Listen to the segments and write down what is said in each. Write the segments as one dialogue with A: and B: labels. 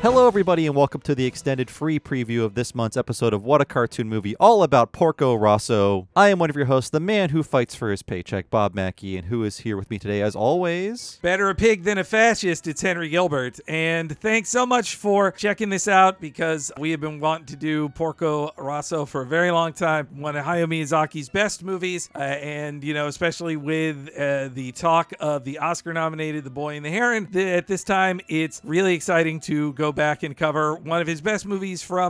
A: Hello, everybody, and welcome to the extended free preview of this month's episode of What a Cartoon Movie, all about Porco Rosso. I am one of your hosts, the man who fights for his paycheck, Bob Mackey, and who is here with me today, as always.
B: Better a pig than a fascist, it's Henry Gilbert. And thanks so much for checking this out, because we have been wanting to do Porco Rosso for a very long time. One of Hayao Miyazaki's best movies, and, you know, especially with the talk of the Oscar-nominated The Boy and the Heron, at this time, it's really exciting to go back and cover one of his best movies from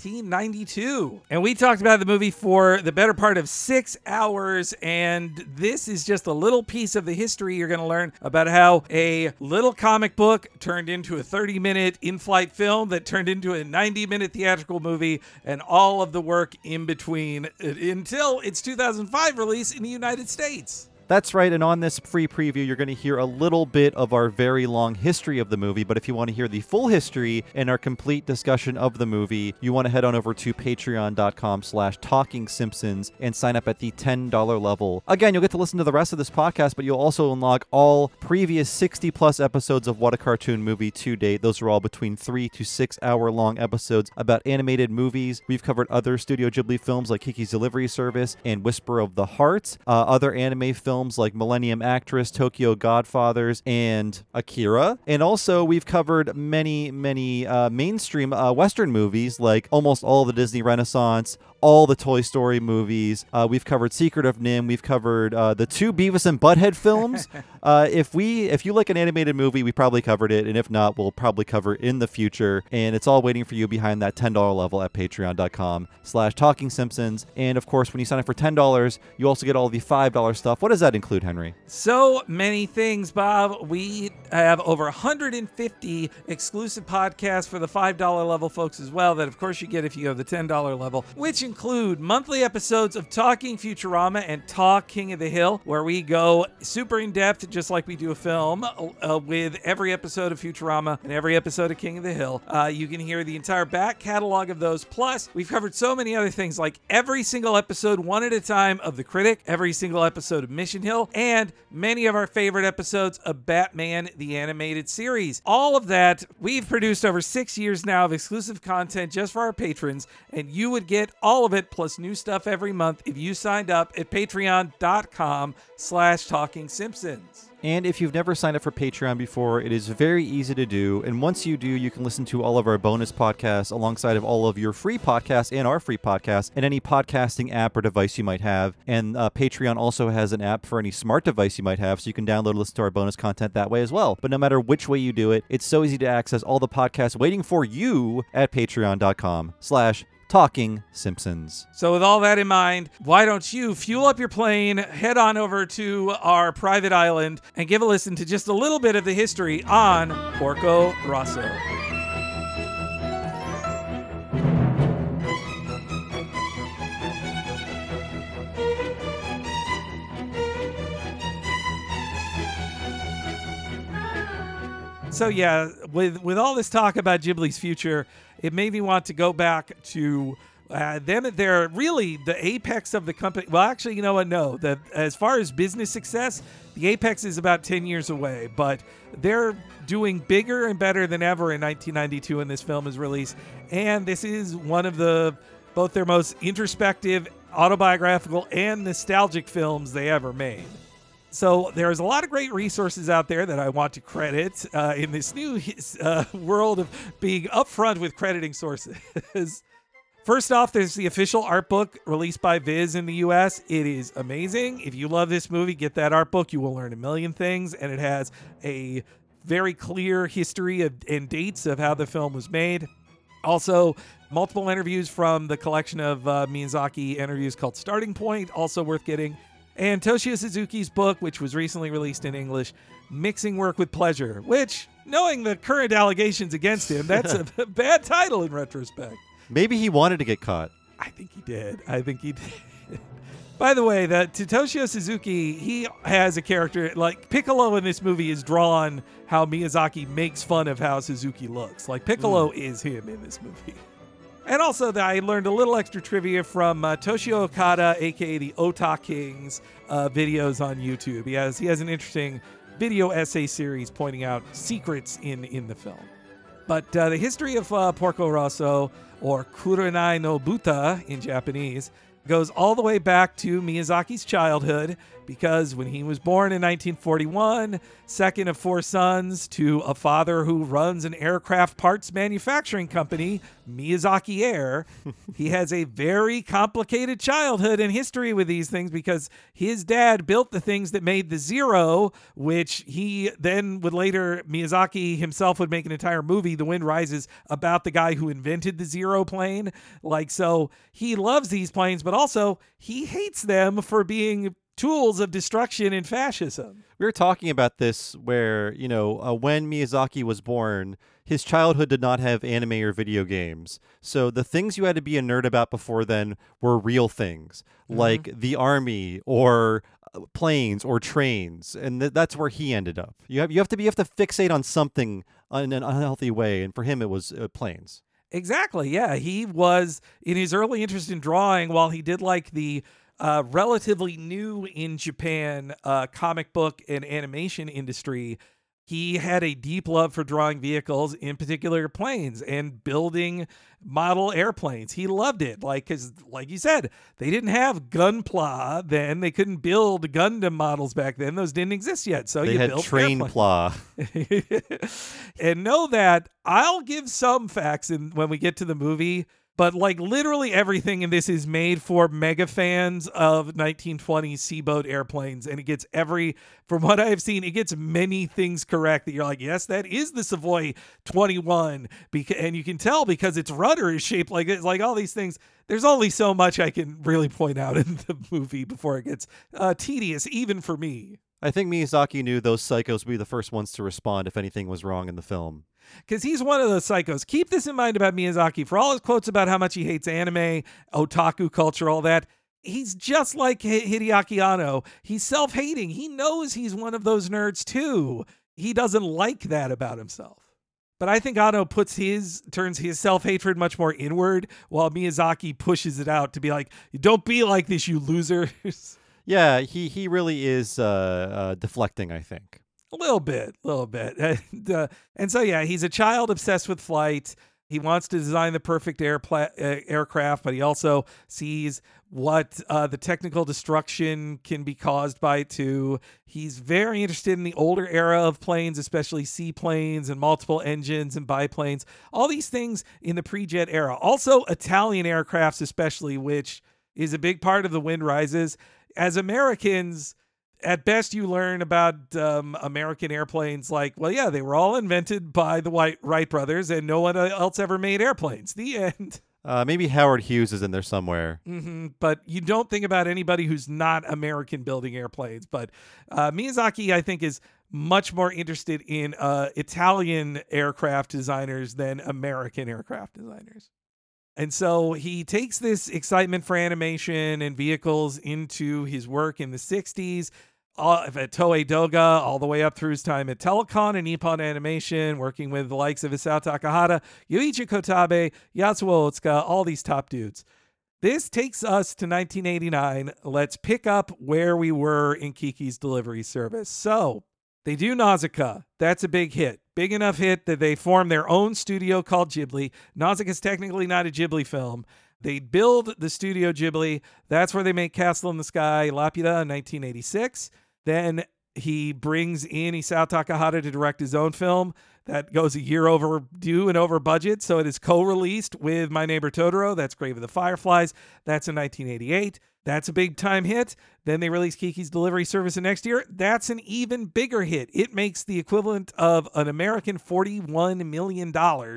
B: 1992. And we talked about the movie for the better part of 6 hours, and this is just a little piece of the history. You're going to learn about how a little comic book turned into a 30-minute in-flight film that turned into a 90-minute theatrical movie, and all of the work in between until its 2005 release in the United States.
A: That's right, and on this free preview, you're going to hear a little bit of our very long history of the movie, but if you want to hear the full history and our complete discussion of the movie, you want to head on over to patreon.com/TalkingSimpsons and sign up at the $10 level. Again, you'll get to listen to the rest of this podcast, but you'll also unlock all previous 60-plus episodes of What a Cartoon Movie to date. Those are all between 3 to 6 hour-long episodes about animated movies. We've covered other Studio Ghibli films like Kiki's Delivery Service and Whisper of the Heart, other anime films like Millennium Actress, Tokyo Godfathers, and Akira. And also, we've covered many mainstream Western movies, like almost all of the Disney Renaissance, all the Toy Story movies. We've covered Secret of NIMH. We've covered the 2 Beavis and Butthead films. If you like an animated movie, we probably covered it, and if not, we'll probably cover it in the future. And it's all waiting for you behind that $10 level at patreon.com/TalkingSimpsons. And of course, when you sign up for $10, you also get all the $5 stuff. What does that include, Henry?
B: So many things, Bob. We have over 150 exclusive podcasts for the $5 level folks as well, that of course you get if you go to the $10 level, which include monthly episodes of Talking Futurama and Talk King of the Hill, where we go super in-depth, just like we do a film, with every episode of Futurama and every episode of King of the Hill. You can hear the entire back catalog of those. Plus, we've covered so many other things, like every single episode, one at a time, of The Critic, every single episode of Mission Hill, and many of our favorite episodes of Batman the Animated Series. All of that we've produced over 6 years now of exclusive content just for our patrons, and you would get all of it plus new stuff every month if you signed up at patreon.com/TalkingSimpsons.
A: And if you've never signed up for Patreon before, it is very easy to do. And once you do, you can listen to all of our bonus podcasts alongside of all of your free podcasts and our free podcasts in any podcasting app or device you might have. And Patreon also has an app for any smart device you might have, so you can download and listen to our bonus content that way as well. But no matter which way you do it, it's so easy to access all the podcasts waiting for you at patreon.com/Talking Simpsons.
B: So with all that in mind, why don't you fuel up your plane, head on over to our private island, and give a listen to just a little bit of the history on Porco Rosso. So yeah, with all this talk about Ghibli's future, it made me want to go back to them. They're really the apex of the company. Well, actually, you know what? No, as far as business success, the apex is about 10 years away, but they're doing bigger and better than ever in 1992 when this film is released. And this is one of both their most introspective, autobiographical, and nostalgic films they ever made. So there's a lot of great resources out there that I want to credit in this new world of being upfront with crediting sources. First off, there's the official art book released by Viz in the US. It is amazing. If you love this movie, get that art book. You will learn a million things, and it has a very clear history and dates of how the film was made. Also, multiple interviews from the collection of Miyazaki interviews called Starting Point, also worth getting. And Toshio Suzuki's book, which was recently released in English, Mixing Work with Pleasure, which, knowing the current allegations against him, that's a bad title in retrospect.
A: Maybe he wanted to get caught.
B: I think he did. By the way, to Toshio Suzuki, he has a character, like Piccolo in this movie is drawn how Miyazaki makes fun of how Suzuki looks. Like Piccolo is him in this movie. And also, I learned a little extra trivia from Toshio Okada, a.k.a. the Ota Kings, videos on YouTube. He has an interesting video essay series pointing out secrets in the film. But the history of Porco Rosso, or Kurenai no Buta in Japanese, goes all the way back to Miyazaki's childhood, because when he was born in 1941, second of 4 sons to a father who runs an aircraft parts manufacturing company, Miyazaki Air, he has a very complicated childhood and history with these things, because his dad built the things that made the Zero, which he then would later, Miyazaki himself would make an entire movie, The Wind Rises, about the guy who invented the Zero plane. So he loves these planes, but also he hates them for being tools of destruction and fascism.
A: We were talking about this where, when Miyazaki was born, his childhood did not have anime or video games. So the things you had to be a nerd about before then were real things, like the army or planes or trains. And that's where he ended up. You have to fixate on something in an unhealthy way. And for him, it was planes.
B: Exactly. Yeah. He was, in his early interest in drawing, while he did like the relatively new in Japan comic book and animation industry, he had a deep love for drawing vehicles, in particular planes, and building model airplanes. He loved it. Because like you said, they didn't have Gunpla then. They couldn't build Gundam models back then. Those didn't exist yet. So
A: they
B: you
A: had
B: built
A: Trainpla.
B: And know that I'll give some facts when we get to the movie. But literally everything in this is made for mega fans of 1920s Seaboat airplanes. And it gets from what I've seen, it gets many things correct that you're like, yes, that is the Savoy 21. And you can tell because its rudder is shaped like it. All these things. There's only so much I can really point out in the movie before it gets tedious, even for me.
A: I think Miyazaki knew those psychos would be the first ones to respond if anything was wrong in the film.
B: Because he's one of those psychos. Keep this in mind about Miyazaki. For all his quotes about how much he hates anime, otaku culture, all that, he's just like Hideaki Anno. He's self-hating. He knows he's one of those nerds too. He doesn't like that about himself. But I think Anno turns his self-hatred much more inward, while Miyazaki pushes it out to be like, don't be like this, you losers.
A: Yeah, he really is deflecting, I think.
B: A little bit. And so, yeah, he's a child obsessed with flight. He wants to design the perfect aircraft, but he also sees what the technical destruction can be caused by it too. He's very interested in the older era of planes, especially seaplanes and multiple engines and biplanes. All these things in the pre-jet era. Also, Italian aircrafts especially, which is a big part of The Wind Rises. As Americans, at best, you learn about American airplanes they were all invented by the Wright brothers and no one else ever made airplanes. The end.
A: Maybe Howard Hughes is in there somewhere.
B: But you don't think about anybody who's not American building airplanes. But Miyazaki, I think, is much more interested in Italian aircraft designers than American aircraft designers. And so he takes this excitement for animation and vehicles into his work in the 60s at Toei Doga, all the way up through his time at Telecon and Nippon Animation, working with the likes of Isao Takahata, Yuichi Kotabe, Yasuo Otsuka, all these top dudes. This takes us to 1989. Let's pick up where we were in Kiki's Delivery Service. So they do Nausicaa. That's a big hit. Big enough hit that they form their own studio called Ghibli. Nausicaa is technically not a Ghibli film. They build the Studio Ghibli. That's where they make Castle in the Sky, Lapida in 1986. Then he brings in Isao Takahata to direct his own film. That goes a year overdue and over budget, so it is co-released with My Neighbor Totoro. That's Grave of the Fireflies. That's in 1988. That's a big time hit. Then they release Kiki's Delivery Service the next year. That's an even bigger hit. It makes the equivalent of an American $41 million.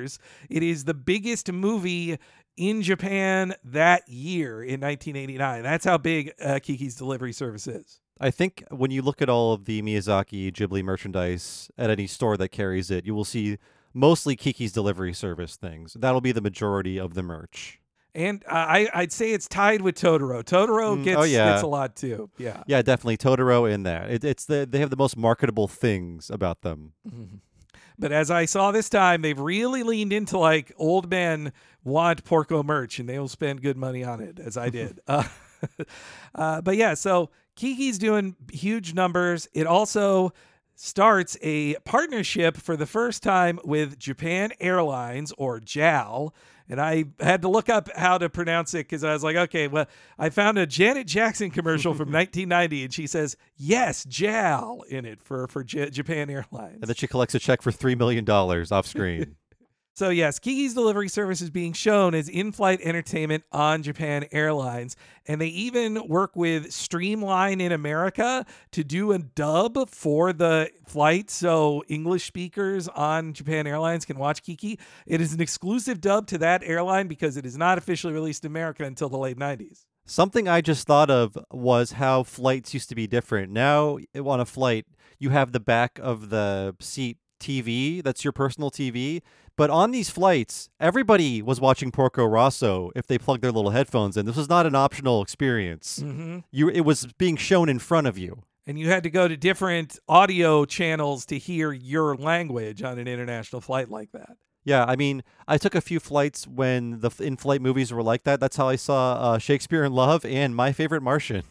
B: It is the biggest movie in Japan that year in 1989. That's how big Kiki's Delivery Service is.
A: I think when you look at all of the Miyazaki Ghibli merchandise at any store that carries it, you will see mostly Kiki's Delivery Service things. That'll be the majority of the merch.
B: And I'd say it's tied with Totoro. Totoro gets a lot too. Yeah.
A: Yeah, definitely Totoro in that. They have the most marketable things about them.
B: Mm-hmm. But as I saw this time, they've really leaned into old men want Porco merch, and they will spend good money on it, as I did. But yeah, so Kiki's doing huge numbers. It also starts a partnership for the first time with Japan Airlines, or JAL. And I had to look up how to pronounce it because I was like, okay, well, I found a Janet Jackson commercial from 1990, and she says, yes, JAL in it for Japan Airlines.
A: And then she collects a check for $3 million off screen.
B: So yes, Kiki's Delivery Service is being shown as in-flight entertainment on Japan Airlines. And they even work with Streamline in America to do a dub for the flight so English speakers on Japan Airlines can watch Kiki. It is an exclusive dub to that airline because it is not officially released in America until the late 90s.
A: Something I just thought of was how flights used to be different. Now, on a flight, you have the back of the seat TV. That's your personal TV. But on these flights, everybody was watching Porco Rosso if they plugged their little headphones in. This was not an optional experience.
B: Mm-hmm.
A: It was being shown in front of you.
B: And you had to go to different audio channels to hear your language on an international flight like that.
A: Yeah, I mean, I took a few flights when the in-flight movies were like that. That's how I saw Shakespeare in Love and My Favorite Martian.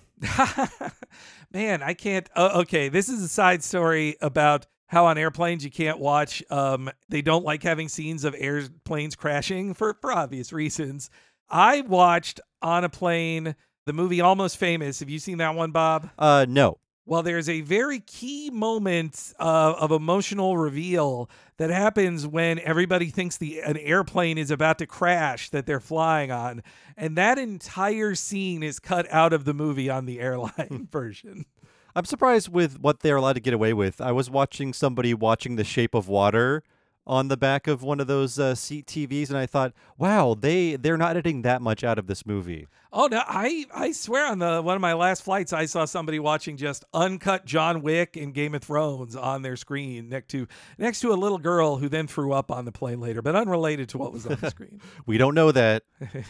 B: Man, I can't. Okay, this is a side story about how on airplanes you can't watch. They don't like having scenes of airplanes crashing for obvious reasons. I watched on a plane the movie Almost Famous. Have you seen that one, Bob?
A: No.
B: Well, there's a very key moment of emotional reveal that happens when everybody thinks an airplane is about to crash that they're flying on. And that entire scene is cut out of the movie on the airline version.
A: I'm surprised with what they're allowed to get away with. I was watching somebody watching The Shape of Water on the back of one of those seat TVs, and I thought, wow, they're not editing that much out of this movie.
B: Oh, no, I swear on one of my last flights, I saw somebody watching just uncut John Wick and Game of Thrones on their screen next to a little girl who then threw up on the plane later, but unrelated to what was on the screen.
A: We don't know that.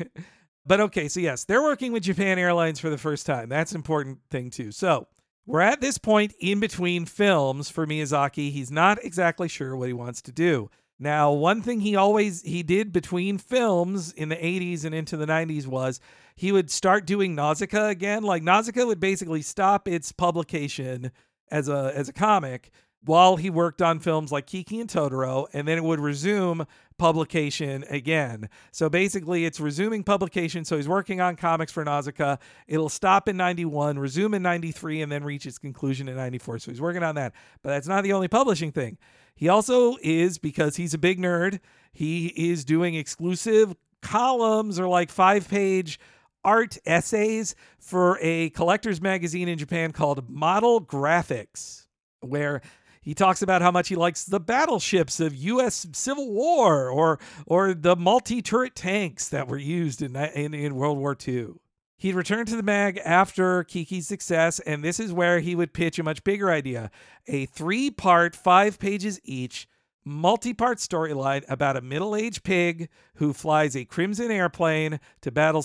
B: But okay, so yes, they're working with Japan Airlines for the first time. That's an important thing too. So we're at this point in between films for Miyazaki. He's not exactly sure what he wants to do. Now, one thing he did between films in the 80s and into the 90s was he would start doing Nausicaa again. Like Nausicaa would basically stop its publication as a comic while he worked on films like Kiki and Totoro, and then it would resume publication again. So basically it's resuming publication. So he's working on comics for Nausicaa. It'll stop in 91, resume in 93, and then reach its conclusion in 94. So he's working on that. But that's not the only publishing thing. He also is, because he's a big nerd, he is doing exclusive columns or like 5-page art essays for a collector's magazine in Japan called Model Graphics, where he talks about how much he likes the battleships of U.S. Civil War or the multi-turret tanks that were used in World War II. He'd returned to the mag after Kiki's success, and this is where he would pitch a much bigger idea. A 3-part, 5 pages each, multi-part storyline about a middle-aged pig who flies a Crimson airplane to battle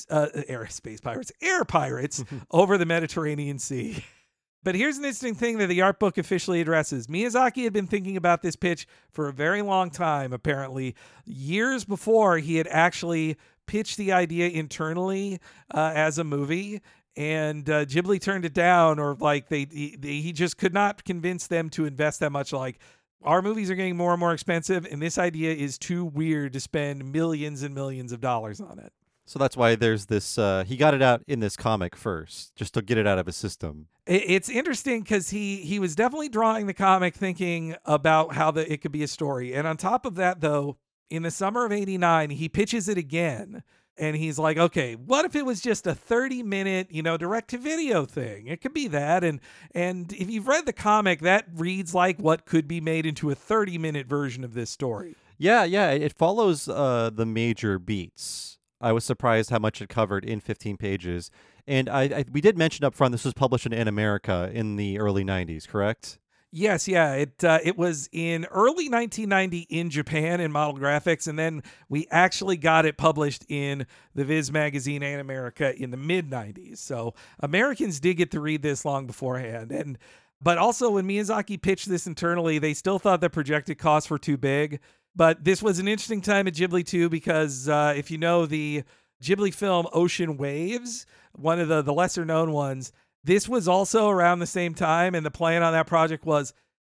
B: air pirates over the Mediterranean Sea. But here's an interesting thing that the art book officially addresses. Miyazaki had been thinking about this pitch for a very long time, apparently. Years before, he had actually pitched the idea internally as a movie, and Ghibli turned it down, or like he just could not convince them to invest that much. Like, our movies are getting more and more expensive, and this idea is too weird to spend millions and millions of dollars on it.
A: So that's why there's this, he got it out in this comic first, just to get it out of his system.
B: It's interesting because he was definitely drawing the comic thinking about how it could be a story. And on top of that, though, in the summer of 89, he pitches it again. And he's like, okay, what if it was just a 30-minute, direct-to-video thing? It could be that. And if you've read the comic, that reads like what could be made into a 30-minute version of this story.
A: Yeah, it follows the major beats. I was surprised how much it covered in 15 pages. And we did mention up front this was published in America in the early 90s, correct?
B: Yes, yeah. It was in early 1990 in Japan in Model Graphics, and then we actually got it published in the Viz magazine and America in the mid-90s. So Americans did get to read this long beforehand. But also when Miyazaki pitched this internally, they still thought the projected costs were too big. But this was an interesting time at Ghibli too, because if you know the Ghibli film Ocean Waves, one of the lesser known ones, this was also around the same time, and the plan on that project was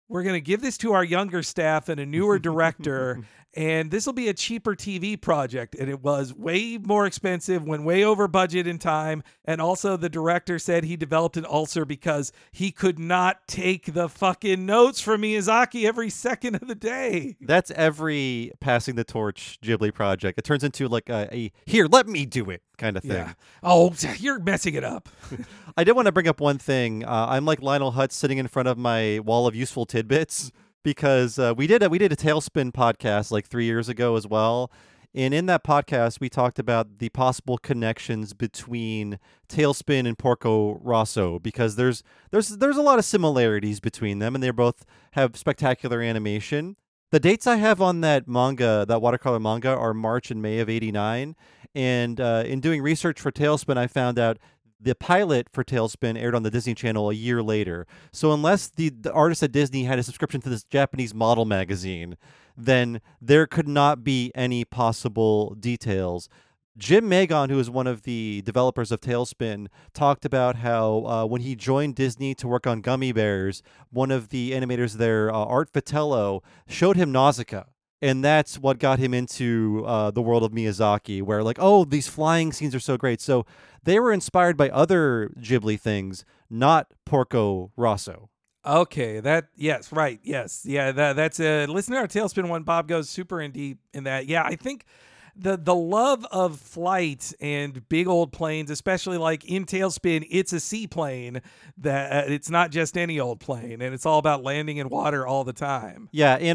B: we're going to give this to our younger staff and a newer director, and this will be a cheaper TV project. And it was way more expensive, went way over budget in time. And also the director said he developed an ulcer because he could not take the fucking notes from Miyazaki every second of the day.
A: That's every passing the torch Ghibli project. It turns into like a here, let me do it kind of thing.
B: Yeah. Oh, you're messing it up.
A: I did want to bring up one thing. I'm like Lionel Hutz sitting in front of my wall of useful tidbits because we did a Tailspin podcast like 3 years ago as well. And in that podcast, we talked about the possible connections between Tailspin and Porco Rosso because there's a lot of similarities between them, and they both have spectacular animation. The dates I have on that manga, that watercolor manga, are March and May of '89. And in doing research for Tailspin, I found out the pilot for Tailspin aired on the Disney Channel a year later. So unless the artist at Disney had a subscription to this Japanese model magazine, then there could not be any possible details. Jim Magon, who is one of the developers of Tailspin, talked about how when he joined Disney to work on Gummy Bears, one of the animators there, Art Vitello, showed him Nausicaa. And that's what got him into the world of Miyazaki, where like, oh, these flying scenes are so great. So they were inspired by other Ghibli things, not Porco Rosso.
B: Okay, yes, right, yes. Yeah, that's a listen to our Tailspin one. Bob goes super in deep in that. Yeah, I think the love of flight and big old planes, especially like in Tailspin, it's a seaplane that it's not just any old plane, and it's all about landing in water all the time.
A: Yeah, and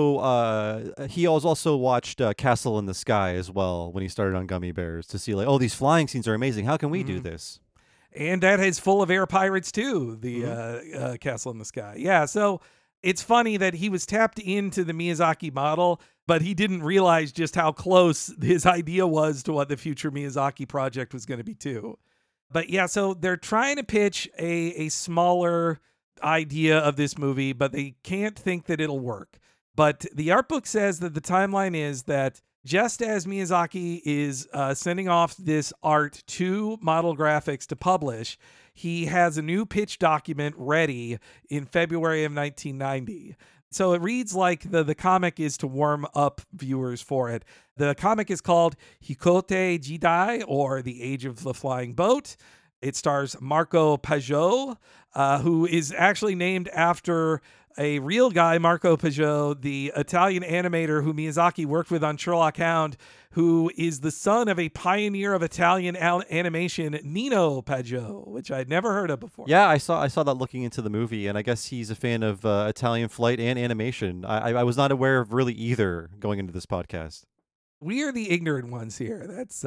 A: also he also watched Castle in the Sky as well when he started on Gummy Bears to see like, oh, these flying scenes are amazing. How can we do this?
B: And that is full of air pirates too, the Castle in the Sky. Yeah, so it's funny that he was tapped into the Miyazaki model, but he didn't realize just how close his idea was to what the future Miyazaki project was going to be too. But yeah, so they're trying to pitch a smaller idea of this movie, but they can't think that it'll work. But the art book says that the timeline is that just as Miyazaki is sending off this art to Model Graphics to publish, he has a new pitch document ready in February of 1990. So it reads like the comic is to warm up viewers for it. The comic is called Hikote Jidai, or The Age of the Flying Boat. It stars Marco Pajot, who is actually named after a real guy, Marco Pajot, the Italian animator who Miyazaki worked with on Sherlock Hound, who is the son of a pioneer of Italian animation, Nino Pajot, which I'd never heard of before.
A: Yeah, I saw that looking into the movie, and I guess he's a fan of Italian flight and animation. I was not aware of really either going into this podcast.
B: We are the ignorant ones here. That's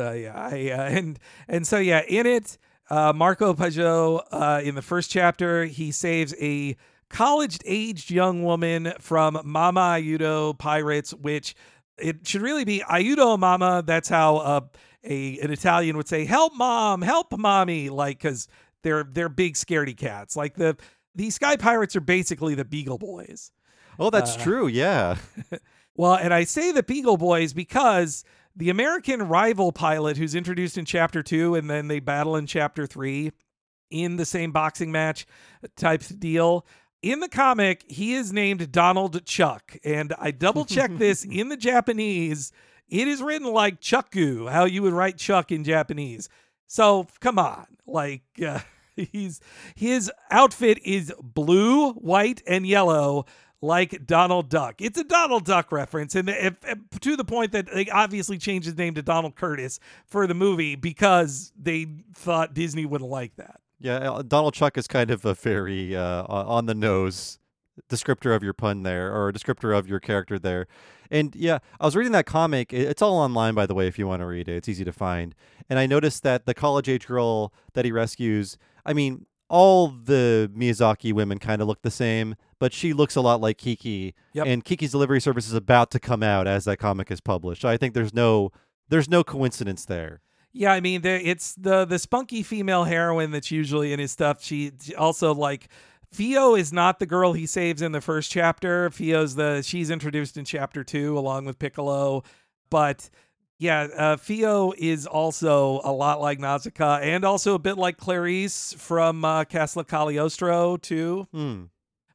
B: and so yeah, in it, Marco Pajot, in the first chapter, he saves a college-aged young woman from Mama Aiuto pirates, which it should really be Aiuto Mama. That's how an Italian would say, "Help, mom! Help, mommy!" Like, because they're big scaredy cats. Like these sky pirates are basically the Beagle Boys.
A: Oh, that's true. Yeah.
B: Well, and I say the Beagle Boys because the American rival pilot who's introduced in Chapter 2 and then they battle in Chapter 3 in the same boxing match type deal. In the comic, he is named Donald Chuck, and I double-checked this in the Japanese. It is written like Chucku, how you would write Chuck in Japanese. So, come on. Like, his outfit is blue, white, and yellow, like Donald Duck. It's a Donald Duck reference, and to the point that they obviously changed his name to Donald Curtis for the movie because they thought Disney wouldn't like that.
A: Yeah, Donald Chuck is kind of a very on the nose descriptor of your pun there, or a descriptor of your character there. And yeah, I was reading that comic. It's all online, by the way, if you want to read it. It's easy to find. And I noticed that the college-age girl that he rescues, I mean, all the Miyazaki women kind of look the same, but she looks a lot like Kiki.
B: Yep.
A: And Kiki's Delivery Service is about to come out as that comic is published. So I think there's no coincidence there.
B: Yeah, I mean, it's the spunky female heroine that's usually in his stuff. She also, like, Fio is not the girl he saves in the first chapter. She's introduced in Chapter 2 along with Piccolo. But yeah, Fio is also a lot like Nausicaa and also a bit like Clarice from Castle Cagliostro too.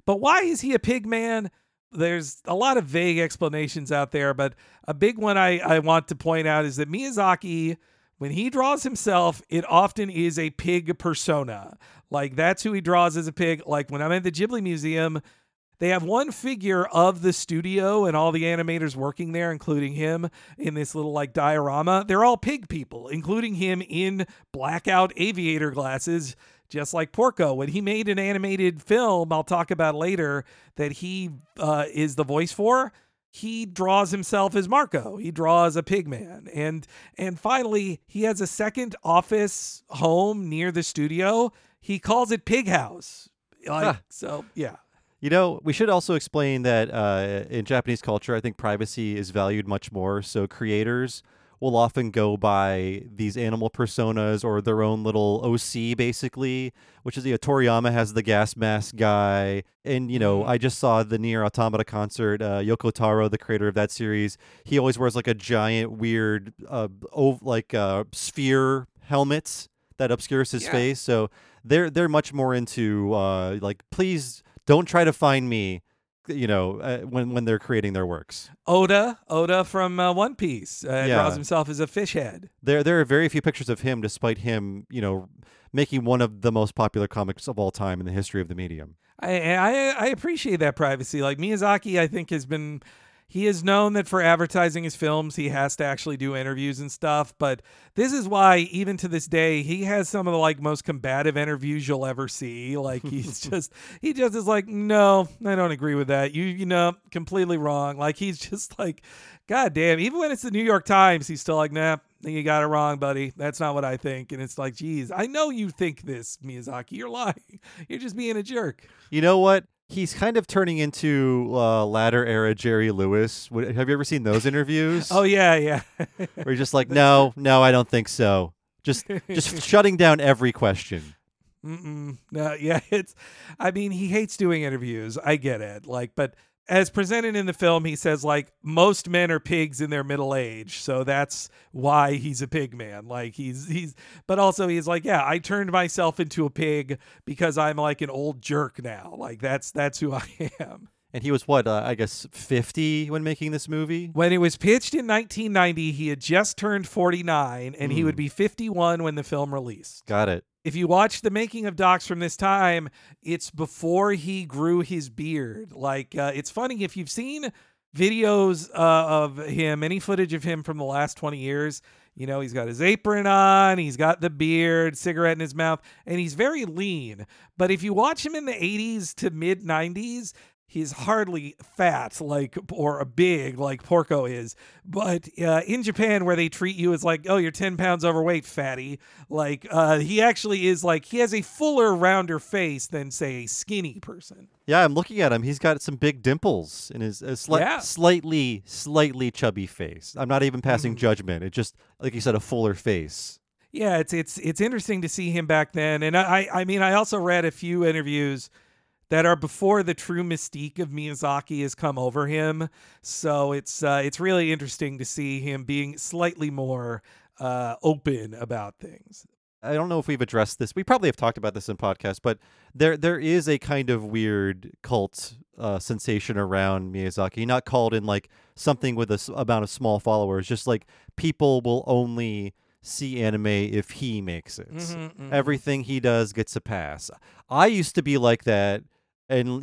B: But why is he a pig man? There's a lot of vague explanations out there, but a big one I want to point out is that Miyazaki, when he draws himself, it often is a pig persona. Like, that's who he draws as a pig. Like, when I'm at the Ghibli Museum, they have one figure of the studio and all the animators working there, including him, in this little like diorama. They're all pig people, including him in blackout aviator glasses, just like Porco. When he made an animated film, I'll talk about later, that he is the voice for, he draws himself as Marco. He draws a pig man. And finally, he has a second office home near the studio. He calls it Pig House. So, yeah.
A: You know, we should also explain that in Japanese culture, I think privacy is valued much more. So creators will often go by these animal personas or their own little OC, basically, which is, Toriyama has the gas mask guy. And, I just saw the Nier Automata concert. Yoko Taro, the creator of that series, he always wears like a giant, weird, sphere helmet that obscures his face. So they're much more into, please don't try to find me, when they're creating their works.
B: Oda from One Piece draws himself as a fish head.
A: There are very few pictures of him, despite him, making one of the most popular comics of all time in the history of the medium.
B: I appreciate that privacy. Like Miyazaki, I think he is known that for advertising his films, he has to actually do interviews and stuff. But this is why, even to this day, he has some of the most combative interviews you'll ever see. Like he just is like, no, I don't agree with that. You completely wrong. Like he's just like, God damn. Even when it's the New York Times, he's still like, nah, you got it wrong, buddy. That's not what I think. And it's like, geez, I know you think this, Miyazaki. You're lying. You're just being a jerk. You
A: know what? He's kind of turning into latter era Jerry Lewis. Have you ever seen those interviews?
B: Oh yeah.
A: Where he's just like, no, I don't think so. Just shutting down every question.
B: No, yeah, he hates doing interviews. I get it. But as presented in the film, he says most men are pigs in their middle age, so that's why he's a pig man. But also he's like, yeah, I turned myself into a pig because I'm like an old jerk now. That's who I am.
A: And he was I guess 50 when making this movie?
B: When it was pitched in 1990, he had just turned 49, and he would be 51 when the film released.
A: Got it.
B: If you watch the making of docs from this time, it's before he grew his beard. It's funny, if you've seen videos of him, any footage of him from the last 20 years, he's got his apron on, he's got the beard, cigarette in his mouth, and he's very lean. But if you watch him in the 80s to mid 90s, he's hardly fat or big like Porco is. But in Japan, where they treat you as oh, you're 10 pounds overweight, fatty, he actually is he has a fuller, rounder face than, say, a skinny person.
A: Yeah, I'm looking at him. He's got some big dimples in his slightly chubby face. I'm not even passing judgment. It's just, like you said, a fuller face.
B: Yeah, it's interesting to see him back then. And I also read a few interviews that are before the true mystique of Miyazaki has come over him. So it's really interesting to see him being slightly more open about things.
A: I don't know if we've addressed this. We probably have talked about this in podcasts, but there is a kind of weird cult sensation around Miyazaki. Not called in something with a amount of small followers, just people will only see anime if he makes it. Everything he does gets a pass. I used to be like that. And,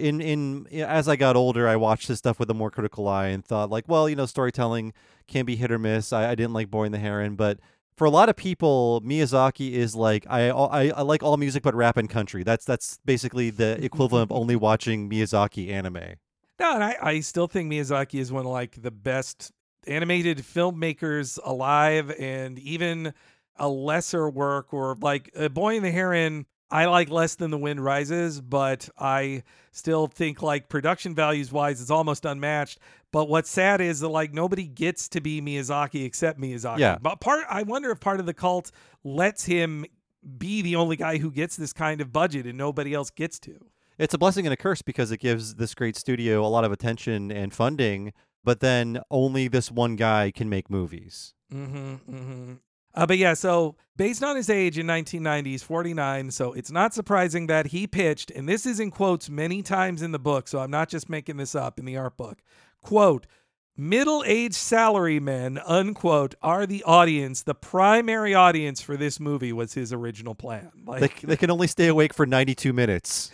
A: as I got older, I watched this stuff with a more critical eye and thought storytelling can be hit or miss. I didn't like Boy and the Heron, but for a lot of people, Miyazaki is I like all music but rap and country. That's basically the equivalent of only watching Miyazaki anime.
B: No, and I still think Miyazaki is one of the best animated filmmakers alive, and even a lesser work or Boy and the Heron, I like less than The Wind Rises, but I still think production values wise, it's almost unmatched. But what's sad is that nobody gets to be Miyazaki except Miyazaki.
A: Yeah.
B: But I wonder if part of the cult lets him be the only guy who gets this kind of budget and nobody else gets to.
A: It's a blessing and a curse because it gives this great studio a lot of attention and funding, but then only this one guy can make movies.
B: But yeah, so based on his age in 1990, he's 49. So it's not surprising that he pitched, and this is in quotes many times in the book. So I'm not just making this up in the art book. Quote, middle-aged salarymen, unquote, are the audience. The primary audience for this movie was his original plan.
A: They can only stay awake for 92 minutes.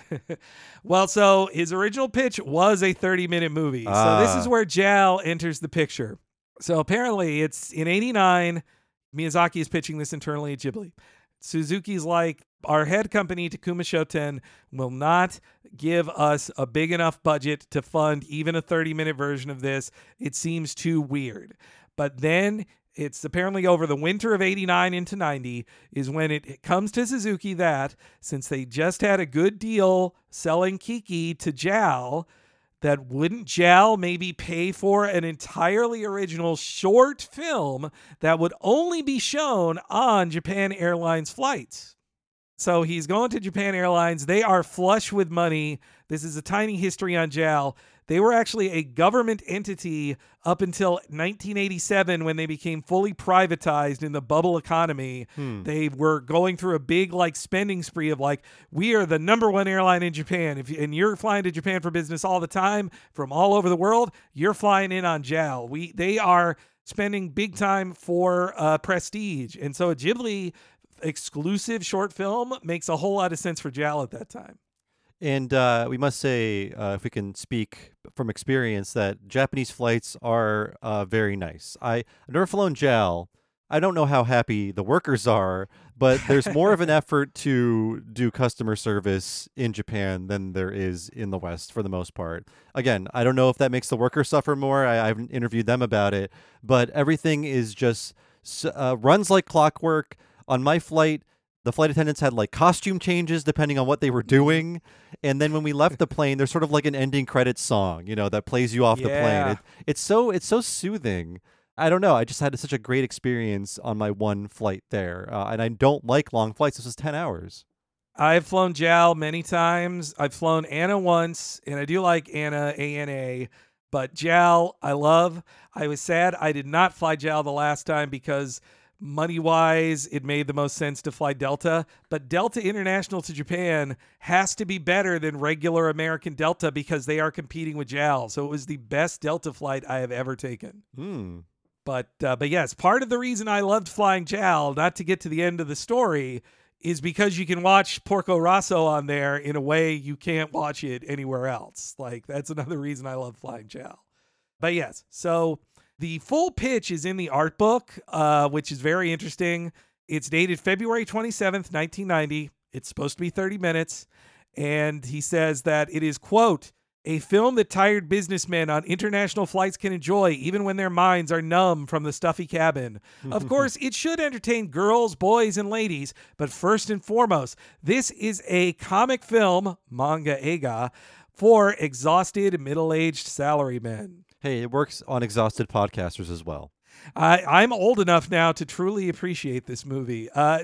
B: Well, so his original pitch was a 30-minute movie. So this is where JAL enters the picture. So apparently it's in 89. Miyazaki is pitching this internally at Ghibli. Suzuki's like, our head company, Takuma Shoten, will not give us a big enough budget to fund even a 30-minute version of this. It seems too weird. But then it's apparently over the winter of 89 into 90 is when it comes to Suzuki that, since they just had a good deal selling Kiki to JAL, that wouldn't JAL maybe pay for an entirely original short film that would only be shown on Japan Airlines flights. So he's going to Japan Airlines. They are flush with money. This is a tiny history on JAL. They were actually a government entity up until 1987 when they became fully privatized in the bubble economy. They were going through a big spending spree of we are the number one airline in Japan. And you're flying to Japan for business all the time from all over the world, you're flying in on JAL. They are spending big time for prestige. And so a Ghibli exclusive short film makes a whole lot of sense for JAL at that time.
A: And we must say, if we can speak from experience, that Japanese flights are very nice. I've never flown JAL. I don't know how happy the workers are, but there's more of an effort to do customer service in Japan than there is in the West for the most part. Again, I don't know if that makes the workers suffer more. I haven't interviewed them about it, but everything is just runs like clockwork. On my flight, the flight attendants had costume changes depending on what they were doing. And then when we left the plane, there's sort of an ending credits song, that plays you off the plane. It's so soothing. I don't know. I just had such a great experience on my one flight there. And I don't like long flights. This was 10 hours.
B: I've flown JAL many times. I've flown ANA once, and I do like ANA, ANA. But JAL, I love. I was sad I did not fly JAL the last time because money-wise, it made the most sense to fly Delta. But Delta International to Japan has to be better than regular American Delta because they are competing with JAL. So it was the best Delta flight I have ever taken. But yes, part of the reason I loved flying JAL, not to get to the end of the story, is because you can watch Porco Rosso on there in a way you can't watch it anywhere else. That's another reason I love flying JAL. But yes, so the full pitch is in the art book, which is very interesting. It's dated February 27th, 1990. It's supposed to be 30 minutes. And he says that it is, quote, a film that tired businessmen on international flights can enjoy even when their minds are numb from the stuffy cabin. Of course, it should entertain girls, boys, and ladies. But first and foremost, this is a comic film, manga eiga, for exhausted middle-aged salarymen.
A: Hey, it works on exhausted podcasters as well.
B: I'm old enough now to truly appreciate this movie. I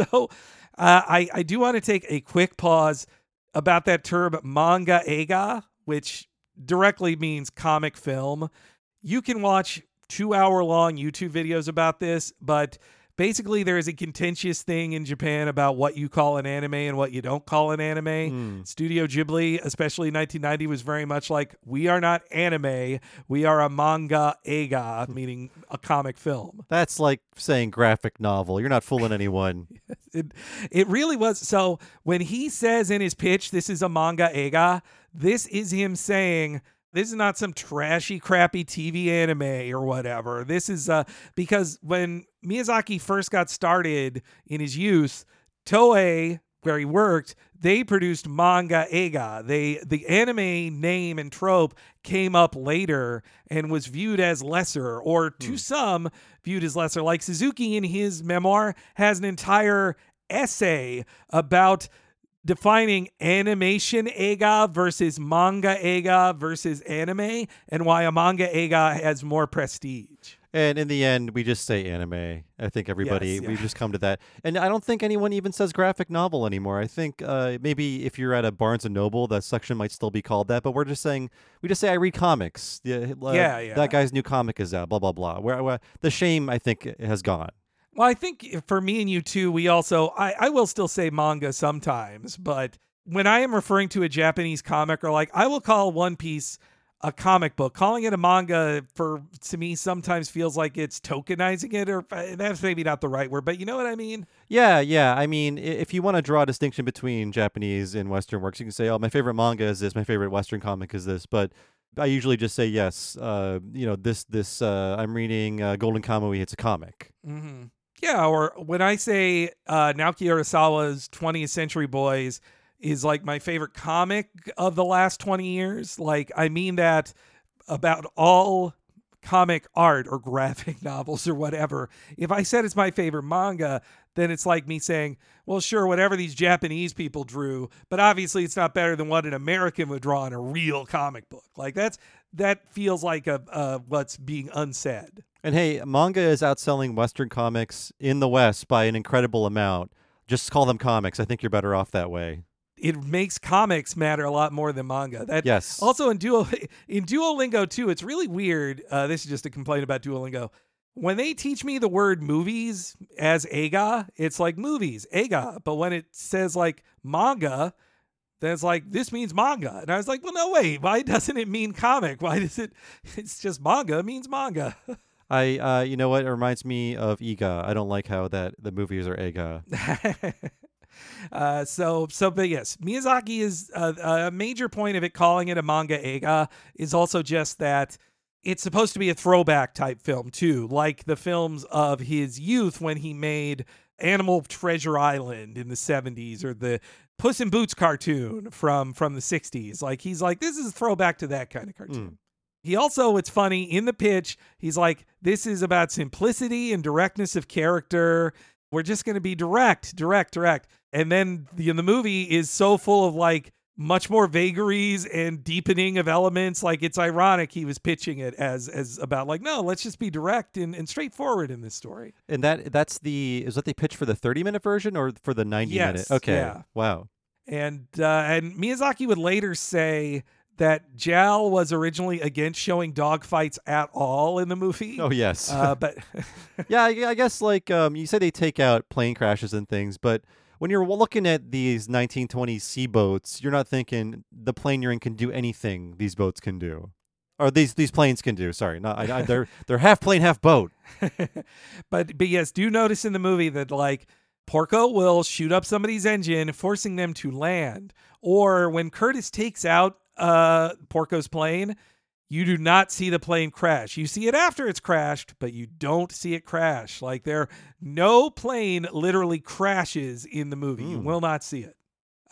B: do want to take a quick pause about that term manga eiga, which directly means comic film. You can watch 2-hour-long YouTube videos about this, but basically there is a contentious thing in Japan about what you call an anime and what you don't call an anime. Studio Ghibli, especially 1990, was very much like, we are not anime, we are a manga eiga, meaning a comic film.
A: That's like saying graphic novel. You're not fooling anyone.
B: It really was. So when he says in his pitch, this is a manga eiga, this is him saying, this is not some trashy, crappy TV anime or whatever. This is because when Miyazaki first got started in his youth, Toei, where he worked, they produced manga eiga. The anime name and trope came up later and was viewed as lesser, or to some viewed as lesser. Like Suzuki in his memoir has an entire essay about defining animation eiga versus manga eiga versus anime, and why a manga eiga has more prestige.
A: And in the end, we just say anime. I think everybody, we've just come to that. And I don't think anyone even says graphic novel anymore. I think maybe if you're at a Barnes & Noble, that section might still be called that. But we just say I read comics. That guy's new comic is out, blah, blah, blah. Where the shame, I think, has gone.
B: Well, I think for me and you too, we also, I will still say manga sometimes, but when I am referring to a Japanese comic, or like I will call One Piece a comic book, calling it a manga to me sometimes feels like it's tokenizing it, or that's maybe not the right word, but you know what I mean?
A: Yeah, yeah. I mean, if you want to draw a distinction between Japanese and Western works, you can say, oh, my favorite manga is this, my favorite Western comic is this. But I usually just say, yes, I'm reading Golden Kamuy, it's a comic.
B: Mm-hmm. Yeah, or when I say Naoki Urasawa's 20th Century Boys is like my favorite comic of the last 20 years, like I mean that about all comic art or graphic novels or whatever. If I said it's my favorite manga, then it's like me saying, well, sure, whatever these Japanese people drew, but obviously it's not better than what an American would draw in a real comic book. Like that feels like a what's being unsaid.
A: And hey, manga is outselling Western comics in the West by an incredible amount. Just call them comics. I think you're better off that way.
B: It makes comics matter a lot more than manga. That
A: Yes.
B: Also in Duolingo too, it's really weird. This is just a complaint about Duolingo. When they teach me the word movies as eiga, it's like movies, eiga. But when it says like manga, then it's like, this means manga. And I was like, well, no, wait. Why doesn't it mean comic? Why does it? It's just manga means manga.
A: You know what? It reminds me of Iga. I don't like how that the movies are Eiga.
B: But yes, Miyazaki is a major point of it calling it a manga eiga is also just that it's supposed to be a throwback type film too, like the films of his youth when he made Animal Treasure Island in the 70s or the Puss in Boots cartoon from the 60s. Like he's like, this is a throwback to that kind of cartoon. He also, it's funny, in the pitch, he's like, this is about simplicity and directness of character. We're just going to be direct. And then the movie is so full of like much more vagaries and deepening of elements. Like it's ironic he was pitching it as about like, no, let's just be direct and straightforward in this story.
A: And is that they pitched for the 30-minute version or for the 90-minute? Okay.
B: Yeah.
A: Wow.
B: And Miyazaki would later say that Jal was originally against showing dogfights at all in the movie.
A: Oh, yes.
B: But
A: yeah, I guess like you said they take out plane crashes and things, but when you're looking at these 1920s sea boats, you're not thinking the plane you're in can do anything these boats can do. Or these planes can do. Sorry, they're half plane, half boat.
B: But yes, do notice in the movie that like Porco will shoot up somebody's engine, forcing them to land. Or when Curtis takes out Porco's plane, you do not see the plane crash. You see it after it's crashed, but you don't see it crash. Like no plane literally crashes in the movie. You will not see it.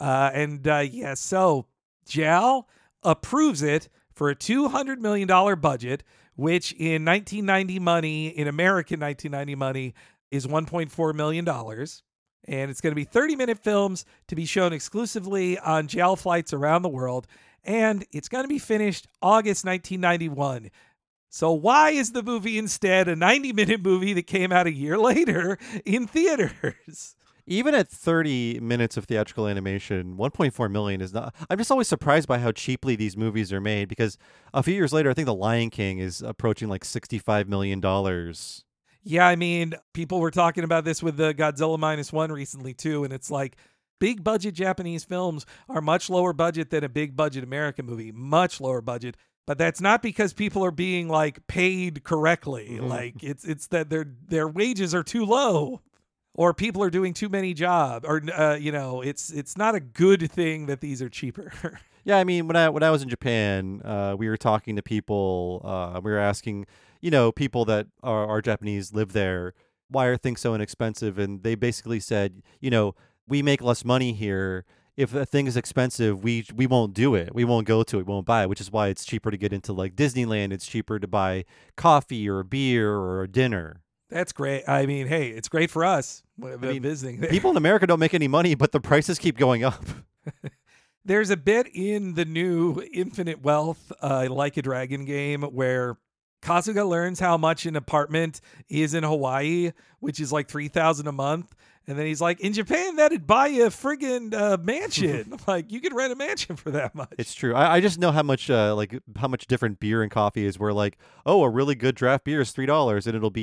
B: So Jal approves it for a $200 million budget, which in 1990 money, in American 1990 money, is $1.4 million. And it's going to be 30-minute films to be shown exclusively on JAL flights around the world. And it's going to be finished August 1991. So why is the movie instead a 90-minute movie that came out a year later in theaters?
A: Even at 30 minutes of theatrical animation, 1.4 million is not. I'm just always surprised by how cheaply these movies are made, because a few years later, I think The Lion King is approaching like $65 million.
B: Yeah, I mean, people were talking about this with the Godzilla -1 recently too, and it's like big budget Japanese films are much lower budget than a big budget American movie, much lower budget. But that's not because people are being like paid correctly. Like it's that their wages are too low, or people are doing too many jobs, or it's not a good thing that these are cheaper.
A: Yeah, I mean, when I was in Japan, we were talking to people. We were asking, people that are Japanese, live there, why are things so inexpensive? And they basically said, we make less money here. If a thing is expensive, we won't do it. We won't go to it. We won't buy it, which is why it's cheaper to get into like Disneyland. It's cheaper to buy coffee or a beer or a dinner.
B: That's great. I mean, hey, it's great for us visiting there.
A: People in America don't make any money, but the prices keep going up.
B: There's a bit in the new Infinite Wealth Like a Dragon game where Kasuga learns how much an apartment is in Hawaii, which is like $3,000 a month. And then he's like, in Japan, that'd buy you a friggin' mansion. Like, you could rent a mansion for that much.
A: It's true. I just know how much different beer and coffee is. Where like, oh, a really good draft beer is $3, and it'll be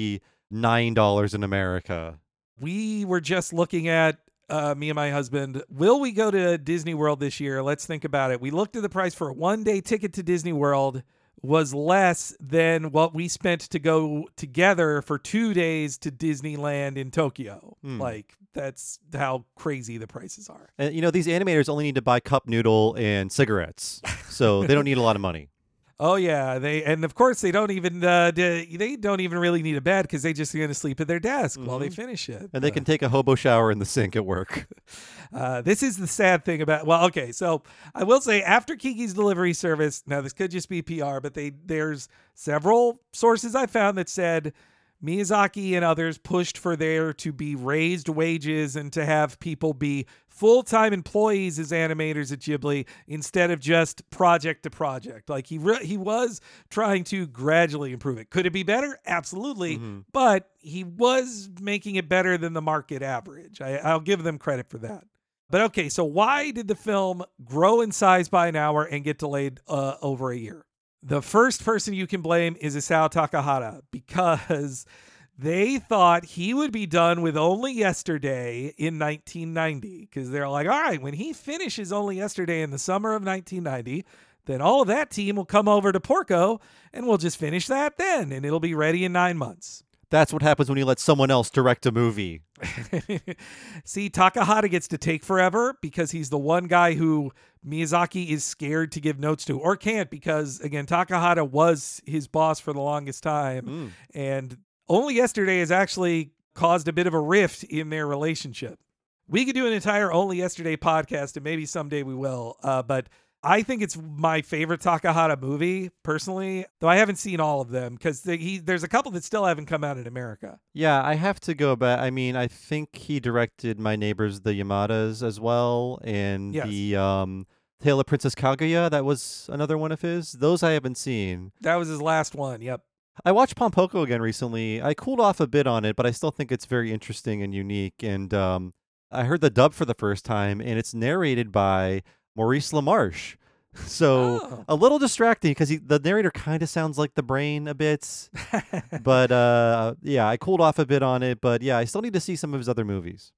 A: $9 in America.
B: We were just looking at, me and my husband, will we go to Disney World this year? Let's think about it. We looked at the price for a one-day ticket to Disney World was less than what we spent to go together for 2 days to Disneyland in Tokyo. Like, that's how crazy the prices are.
A: And, these animators only need to buy cup noodle and cigarettes, so they don't need a lot of money.
B: Oh yeah, and of course they don't even really need a bed because they just going to sleep at their desk while they finish it,
A: and they can take a hobo shower in the sink at work.
B: This is the sad thing about. Well, okay, so I will say after Kiki's Delivery Service, now this could just be PR, but there's several sources I found that said Miyazaki and others pushed for there to be raised wages and to have people be full-time employees as animators at Ghibli instead of just project to project. Like he was trying to gradually improve it. Could it be better? Absolutely. But he was making it better than the market average. I'll give them credit for that. But okay, so why did the film grow in size by an hour and get delayed over a year? The first person you can blame is Isao Takahata because they thought he would be done with Only Yesterday in 1990 because they're like, all right, when he finishes Only Yesterday in the summer of 1990, then all of that team will come over to Porco and we'll just finish that then and it'll be ready in 9 months.
A: That's what happens when you let someone else direct a movie.
B: See, Takahata gets to take forever because he's the one guy who Miyazaki is scared to give notes to or can't because, again, Takahata was his boss for the longest time. And Only Yesterday has actually caused a bit of a rift in their relationship. We could do an entire Only Yesterday podcast, and maybe someday we will. But I think it's my favorite Takahata movie, personally, though I haven't seen all of them because there's a couple that still haven't come out in America.
A: Yeah, I have to go back. I mean, I think he directed My Neighbors the Yamadas as well, and the Tale of Princess Kaguya, that was another one of his. Those I haven't seen.
B: That was his last one, yep.
A: I watched Pompoko again recently. I cooled off a bit on it, but I still think it's very interesting and unique. And I heard the dub for the first time, and it's narrated by Maurice LaMarche. So a little distracting because the narrator kind of sounds like the brain a bit. But yeah, I cooled off a bit on it. But yeah, I still need to see some of his other movies.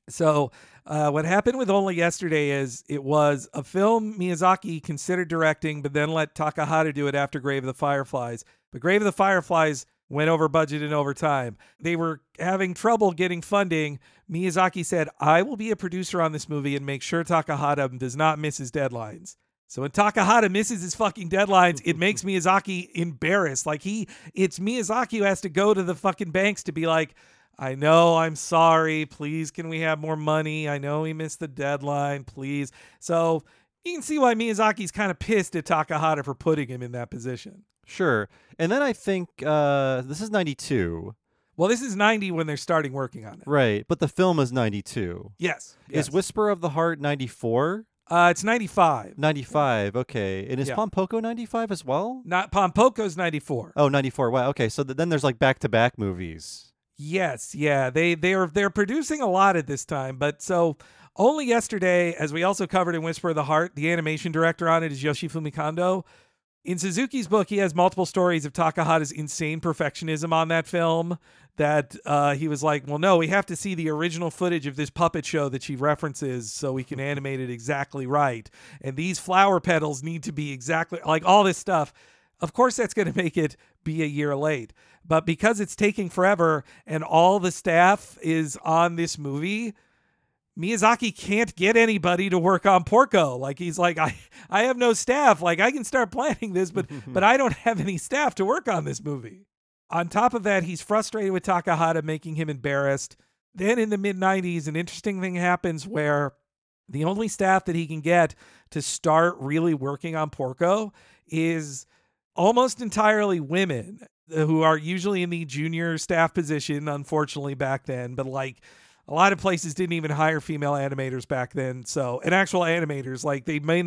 B: So what happened with Only Yesterday is it was a film Miyazaki considered directing, but then let Takahata do it after Grave of the Fireflies. But Grave of the Fireflies went over budget and over time. They were having trouble getting funding. Miyazaki said, I will be a producer on this movie and make sure Takahata does not miss his deadlines. So when Takahata misses his fucking deadlines, it makes Miyazaki embarrassed. Like it's Miyazaki who has to go to the fucking banks to be like, I know, I'm sorry. Please, can we have more money? I know he missed the deadline. Please. So you can see why Miyazaki's kind of pissed at Takahata for putting him in that position.
A: Sure. And then I think this is 92.
B: Well, this is 90 when they're starting working on it.
A: Right. But the film is 92.
B: Yes.
A: Is Whisper of the Heart 94?
B: It's 95.
A: 95. Okay. And is Pompoko 95 as well?
B: Not Pompoko's 94.
A: Oh, 94. Wow. Okay. So then there's like back-to-back movies.
B: Yes. Yeah. They're producing a lot at this time. But so Only Yesterday, as we also covered in Whisper of the Heart, the animation director on it is Yoshifumi Kondo. In Suzuki's book, he has multiple stories of Takahata's insane perfectionism on that film that he was like, well, no, we have to see the original footage of this puppet show that she references so we can animate it exactly right. And these flower petals need to be exactly like all this stuff. Of course, that's going to make it be a year late. But because it's taking forever and all the staff is on this movie, Miyazaki can't get anybody to work on Porco. Like he's like, I have no staff. Like I can start planning this, but I don't have any staff to work on this movie. On top of that, he's frustrated with Takahata, making him embarrassed. Then in the mid-90s, an interesting thing happens where the only staff that he can get to start really working on Porco is almost entirely women who are usually in the junior staff position, unfortunately, back then. But like, a lot of places didn't even hire female animators back then. So, and actual animators, like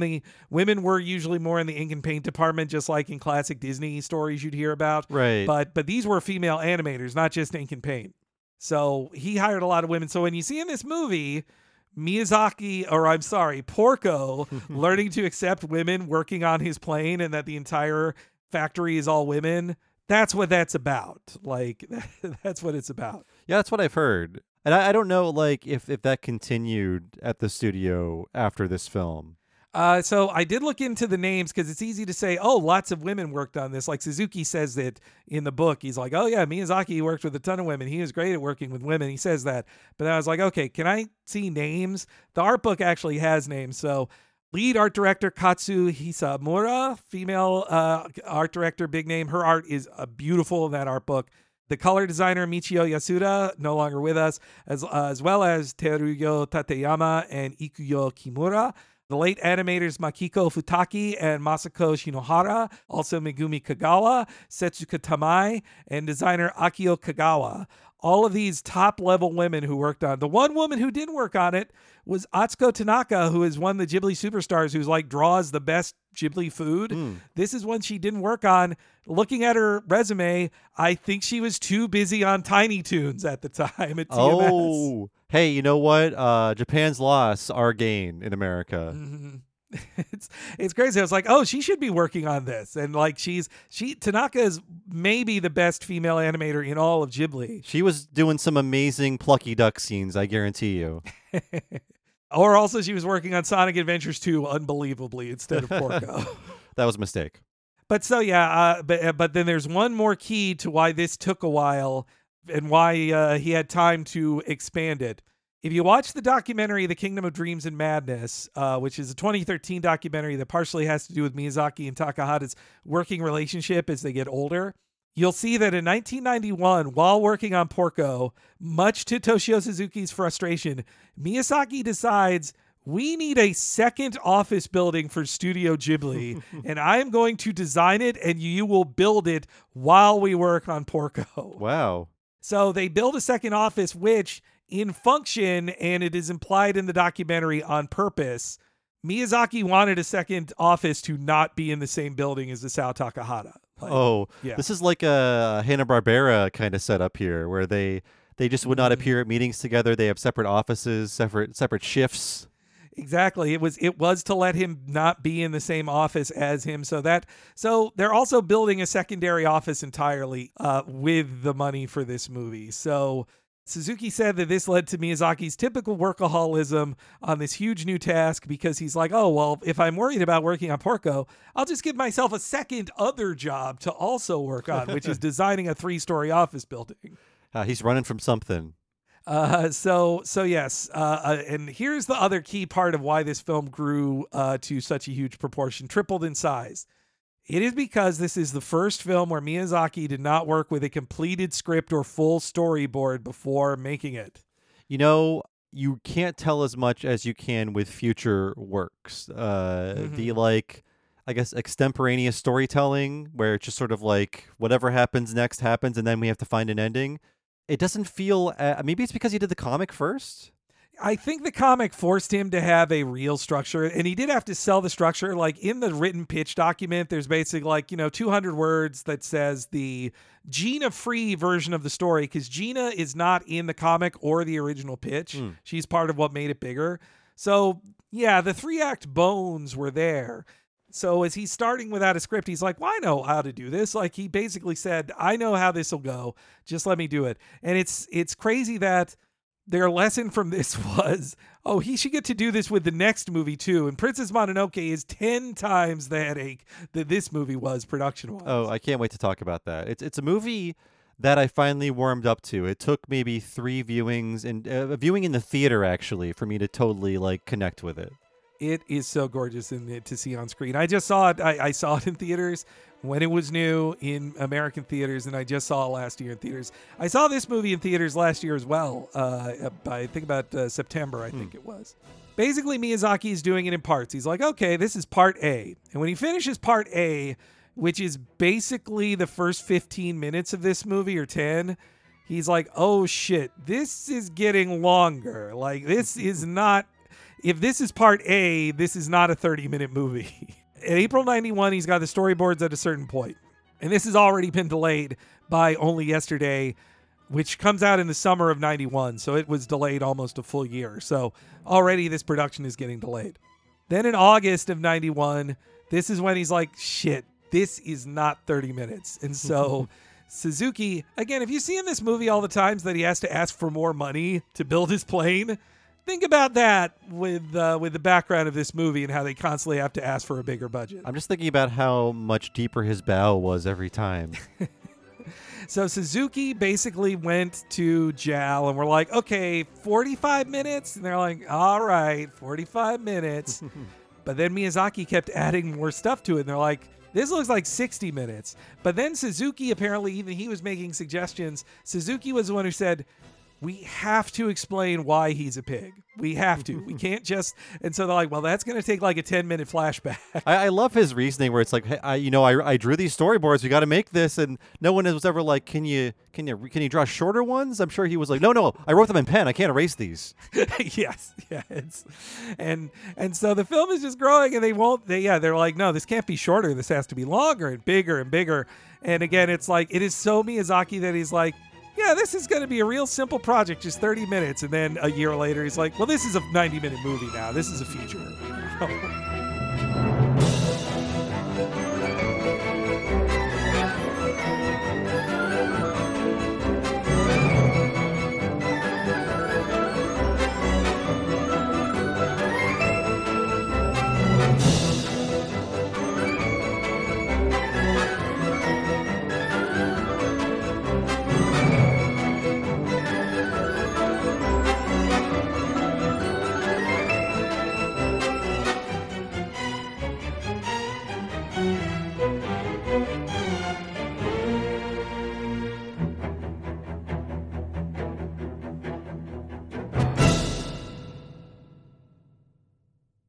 B: women were usually more in the ink and paint department, just like in classic Disney stories you'd hear about.
A: Right.
B: But these were female animators, not just ink and paint. So he hired a lot of women. So when you see in this movie, Porco learning to accept women working on his plane and that the entire factory is all women, that's what that's about. Like, that's what it's about.
A: Yeah, that's what I've heard. And I don't know, like, if that continued at the studio after this film.
B: So I did look into the names because it's easy to say, oh, lots of women worked on this. Like Suzuki says that in the book. He's like, oh, yeah, Miyazaki worked with a ton of women. He was great at working with women. He says that. But I was like, okay, can I see names? The art book actually has names. So lead art director Katsu Hisamura, female art director, big name. Her art is beautiful in that art book. The color designer Michio Yasuda, no longer with us, as well as Teruyo Tateyama and Ikuyo Kimura. The late animators Makiko Futaki and Masako Shinohara, also Megumi Kagawa, Setsuka Tamai, and designer Akio Kagawa. All of these top-level women who worked on it. The one woman who didn't work on it was Atsuko Tanaka, who is one of the Ghibli superstars who's like draws the best Ghibli food. This is one she didn't work on. Looking at her resume, I think she was too busy on Tiny Toons at the time at TMS.
A: Oh, hey, you know what? Japan's loss, our gain in America.
B: Mm-hmm. It's crazy. I was like, oh, she should be working on this. And like Tanaka is maybe the best female animator in all of Ghibli.
A: She was doing some amazing Plucky Duck scenes, I guarantee you.
B: Or also she was working on Sonic Adventures 2 unbelievably instead of Porco.
A: That was a mistake.
B: But so yeah, but then there's one more key to why this took a while and why he had time to expand it. If you watch the documentary The Kingdom of Dreams and Madness, which is a 2013 documentary that partially has to do with Miyazaki and Takahata's working relationship as they get older, you'll see that in 1991, while working on Porco, much to Toshio Suzuki's frustration, Miyazaki decides, we need a second office building for Studio Ghibli, and I'm going to design it, and you will build it while we work on Porco.
A: Wow.
B: So they build a second office, which in function, and it is implied in the documentary on purpose, Miyazaki wanted a second office to not be in the same building as Isao Takahata.
A: Yeah. This is like a Hanna-Barbera kind of setup here, where they just would not appear at meetings together. They have separate offices, separate shifts.
B: Exactly. It was to let him not be in the same office as him. So they're also building a secondary office entirely with the money for this movie. So Suzuki said that this led to Miyazaki's typical workaholism on this huge new task because he's like, oh, well, if I'm worried about working on Porco, I'll just give myself a second other job to also work on, which is designing a 3-story office building.
A: He's running from something.
B: So yes. And here's the other key part of why this film grew to such a huge proportion, tripled in size. It is because this is the first film where Miyazaki did not work with a completed script or full storyboard before making it.
A: You know, you can't tell as much as you can with future works. The I guess extemporaneous storytelling where it's just sort of like whatever happens next happens and then we have to find an ending. It doesn't feel maybe it's because he did the comic first.
B: I think the comic forced him to have a real structure, and he did have to sell the structure. Like in the written pitch document, there's basically 200 words that says the Gina-free version of the story, because Gina is not in the comic or the original pitch. She's part of what made it bigger. So yeah, the 3-act bones were there. So as he's starting without a script, he's like, well, I know how to do this. Like he basically said, I know how this will go. Just let me do it. And it's crazy that their lesson from this was, oh, he should get to do this with the next movie too. And Princess Mononoke is 10 times the headache that this movie was production-wise.
A: Oh, I can't wait to talk about that. It's a movie that I finally warmed up to. It took maybe 3 viewings and a viewing in the theater actually for me to totally connect with it.
B: It is so gorgeous to see on screen. I just saw it. I saw it in theaters when it was new in American theaters, and I just saw it last year in theaters. I saw this movie in theaters last year as well. I think about September, I think it was. Basically, Miyazaki is doing it in parts. He's like, okay, this is part A. And when he finishes part A, which is basically the first 15 minutes of this movie or 10, he's like, oh shit, this is getting longer. Like this is not... If this is part A, this is not a 30-minute movie. In April 91, he's got the storyboards at a certain point. And this has already been delayed by Only Yesterday, which comes out in the summer of 91. So it was delayed almost a full year. So already this production is getting delayed. Then in August of 91, this is when he's like, shit, this is not 30 minutes. And so Suzuki, again, if you see in this movie all the times that he has to ask for more money to build his plane, think about that with the background of this movie and how they constantly have to ask for a bigger budget.
A: I'm just thinking about how much deeper his bow was every time.
B: So Suzuki basically went to JAL and we're like, okay, 45 minutes? And they're like, all right, 45 minutes. But then Miyazaki kept adding more stuff to it. And they're like, this looks like 60 minutes. But then Suzuki, apparently, even he was making suggestions. Suzuki was the one who said, we have to explain why he's a pig. We have to. We can't just. And so they're like, well, that's going to take like a 10-minute flashback.
A: I love his reasoning where it's like, hey, I drew these storyboards. We got to make this, and no one was ever like, can you draw shorter ones? I'm sure he was like, no, I wrote them in pen. I can't erase these.
B: Yes, yeah. And so the film is just growing, and they're like, no, this can't be shorter. This has to be longer and bigger and bigger. And again, it's like it is so Miyazaki that he's like, yeah, this is going to be a real simple project, just 30 minutes. And then a year later, he's like, well, this is a 90-minute movie now. This is a feature.